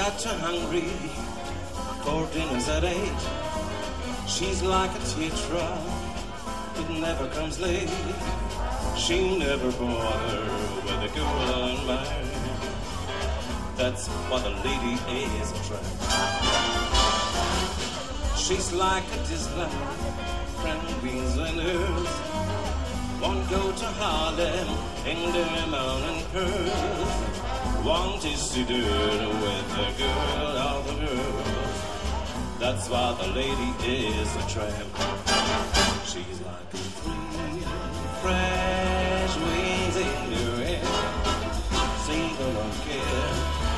got you hungry for dinner's at 8. She's like a teardrop, it never comes late. She never bother with a girl on mine. That's why the lady is a tramp. She's like a Disney, friend beans and herbs. Won't go to Harlem in their mountain curves. Want is to do with the girl of the girls. That's why the lady is a tramp. She's like a tree, fresh wings in your hair. Single don't care.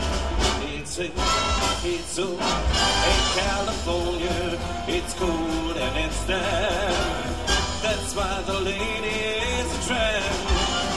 It's so in California. It's cold and it's damp. That's why the lady is a tramp.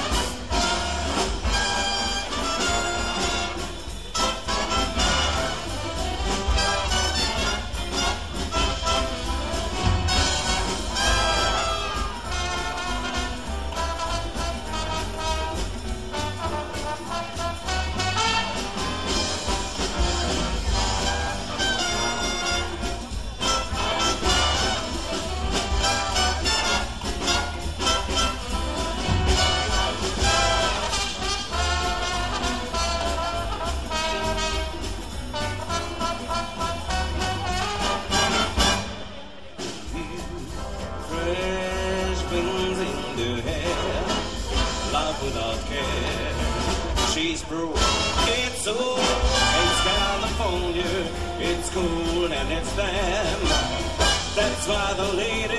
Without care, she's broke. It's so, it's California. It's cool and it's damn. That's why the lady